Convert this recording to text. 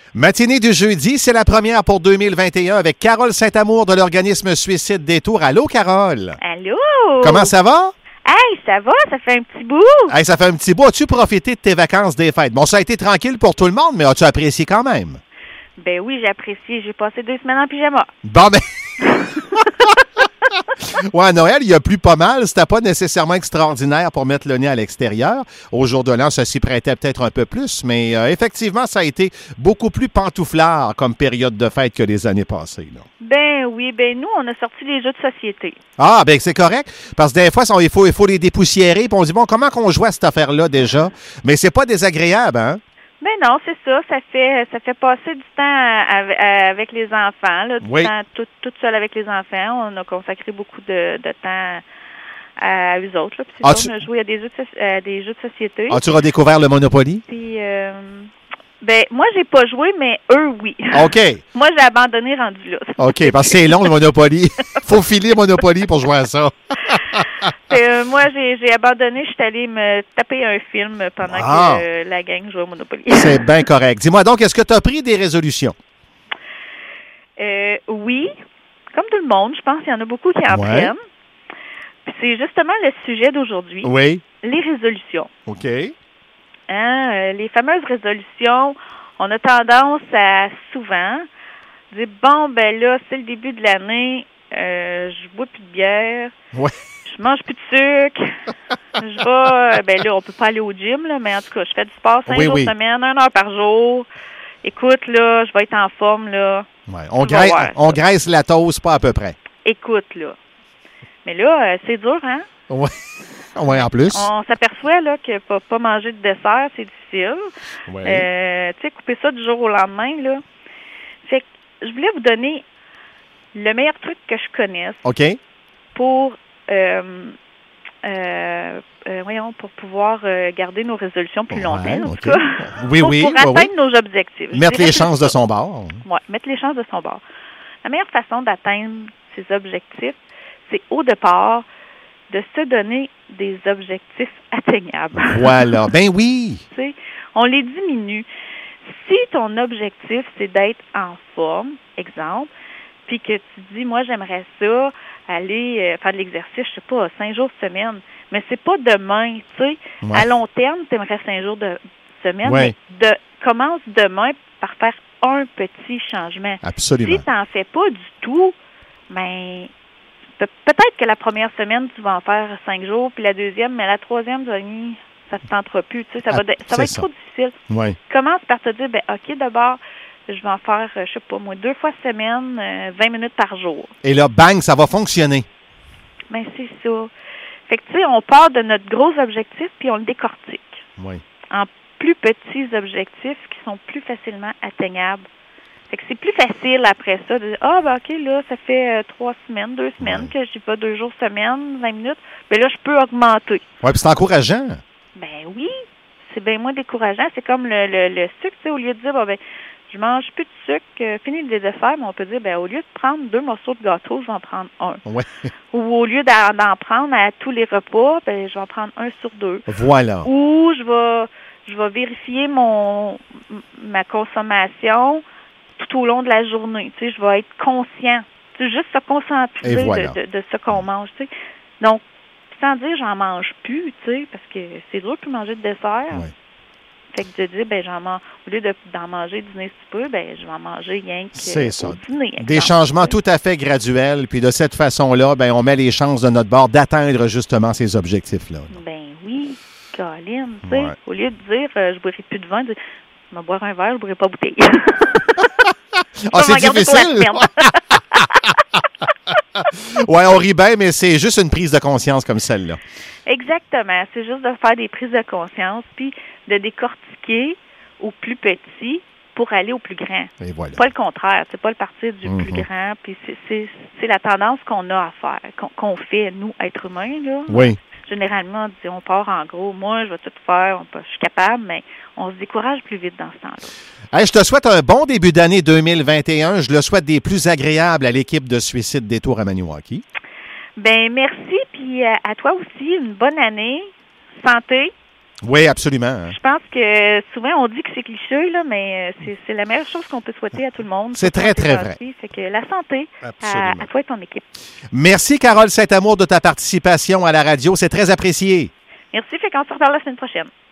Matinée du jeudi, c'est la première pour 2021 avec Carole Saint-Amour de l'organisme Suicide Détour. Allô, Carole? Allô? Comment ça va? Hey, ça va? Ça fait un petit bout. Hey, ça fait un petit bout. As-tu profité de tes vacances des fêtes? Bon, ça a été tranquille pour tout le monde, mais as-tu apprécié quand même? Ben oui, j'ai apprécié. J'ai passé 2 semaines en pyjama. Bon, ben... Ouais, à Noël, il y a plu pas mal. C'était pas nécessairement extraordinaire pour mettre le nez à l'extérieur. Au jour de l'an, ça s'y prêtait peut-être un peu plus, mais effectivement, ça a été beaucoup plus pantouflard comme période de fête que les années passées, là. Ben oui, ben nous, on a sorti les jeux de société. Ah, ben c'est correct, parce que des fois, il faut les dépoussiérer, puis on dit, bon, comment qu'on joue à cette affaire-là déjà? Mais c'est pas désagréable, hein? Ben non, c'est ça. Ça fait passer du temps avec les enfants, là, du temps toute seule avec les enfants. On a consacré beaucoup de temps à eux autres. Là. Puis on a joué à des jeux de société. As-tu redécouvert le Monopoly? Puis, ben moi, j'ai pas joué, mais eux, oui. OK. Moi, j'ai abandonné rendu là. OK, parce que c'est long, le Monopoly. Faut filer Monopoly pour jouer à ça. Moi, j'ai abandonné. Je suis allée me taper un film pendant que la gang jouait au Monopoly. C'est bien correct. Dis-moi donc, est-ce que tu as pris des résolutions? Oui. Comme tout le monde, je pense qu'il y en a beaucoup qui en prennent. Puis c'est justement le sujet d'aujourd'hui. Oui. Les résolutions. OK. Les fameuses résolutions, on a tendance à souvent dire, bon, ben là, c'est le début de l'année, je bois plus de bière. Ouais. Je mange plus de sucre. Je vais, ben là, on peut pas aller au gym, là, mais en tout cas, je fais du sport 5 jours semaine, 1 heure par jour. Écoute, là, je vais être en forme, là. Ouais. On graisse la toast, pas à peu près. Écoute, là. Mais là, c'est dur, hein? Oui. Oui, en plus. On s'aperçoit, là, que pas manger de dessert, c'est difficile. Oui. Tu sais, couper ça du jour au lendemain, là. Fait que je voulais vous donner le meilleur truc que je connaisse. OK. Pour pour pouvoir garder nos résolutions plus longtemps, en tout cas. Oui, pour atteindre nos objectifs. Mettre les chances de son bord. Oui, mettre les chances de son bord. La meilleure façon d'atteindre ces objectifs, c'est au départ de se donner des objectifs atteignables. Voilà. Ben oui. Tu sais, on les diminue. Si ton objectif, c'est d'être en forme, exemple, puis que tu dis, moi, j'aimerais ça, aller faire de l'exercice, je sais pas, 5 jours de semaine. Mais c'est pas demain, tu sais. Ouais. À long terme, tu aimerais 5 jours de semaine, mais commence demain par faire un petit changement. Absolument. Si tu n'en fais pas du tout, ben, peut-être que la première semaine, tu vas en faire 5 jours, puis la deuxième, mais la troisième, ça ne te tentera plus. Tu sais, ça va être trop difficile. Ouais. Commence par te dire, ben, OK, d'abord, je vais en faire, je sais pas moi, 2 fois semaine, 20 minutes par jour. Et là, bang, ça va fonctionner. Ben, c'est ça. Fait que, tu sais, on part de notre gros objectif, puis on le décortique. Oui. En plus petits objectifs qui sont plus facilement atteignables. Fait que c'est plus facile après ça de dire, ben, OK, là, ça fait 3 semaines, 2 semaines que je dis pas 2 jours semaine, 20 minutes. Ben là, je peux augmenter. Oui, puis c'est encourageant. Ben oui. C'est bien moins décourageant. C'est comme le sucre, tu sais, au lieu de dire, ben, je mange plus de sucre, fini le dessert, mais on peut dire, ben au lieu de prendre 2 morceaux de gâteau, je vais en prendre 1. Ouais. Ou au lieu d'en prendre à tous les repas, ben je vais en prendre 1 sur 2. Voilà. Ou je vais vérifier ma consommation tout au long de la journée. Tu sais, je vais être conscient. C'est juste se concentrer de ce qu'on mange. Tu sais. Donc, sans dire j'en mange plus, tu sais, parce que c'est dur de manger de dessert. Ouais. Fait que de dire, ben, au lieu d'en manger dîner si peu, ben, je vais en manger rien que c'est ça. Au dîner. Des changements tout à fait graduels, puis de cette façon-là, ben, on met les chances de notre bord d'atteindre justement ces objectifs-là. Ben oui, Colin, tu sais, au lieu de dire, je ne boirai plus de vin, je vais boire un verre, je ne boirai pas bouteille. C'est difficile! Oui, on rit bien, mais c'est juste une prise de conscience comme celle-là. Exactement. C'est juste de faire des prises de conscience, puis de décortiquer au plus petit pour aller au plus grand. Et voilà. Pas le contraire. C'est pas le partir du plus grand. Puis c'est la tendance qu'on a à faire, qu'on fait, nous, êtres humains, là. Oui. Généralement, on part en gros, moi, je vais tout faire, je suis capable, mais on se décourage plus vite dans ce temps-là. Hey, je te souhaite un bon début d'année 2021. Je le souhaite des plus agréables à l'équipe de Suicide Détour à Maniwaki. Ben merci, puis à toi aussi, une bonne année, santé, Oui, absolument. Je pense que souvent, on dit que c'est cliché, là, mais c'est la meilleure chose qu'on peut souhaiter à tout le monde. C'est très, très vrai. C'est que la santé, à toi et ton équipe. Merci, Carole Saint-Amour, de ta participation à la radio. C'est très apprécié. Merci, fait qu'on se reparle la semaine prochaine.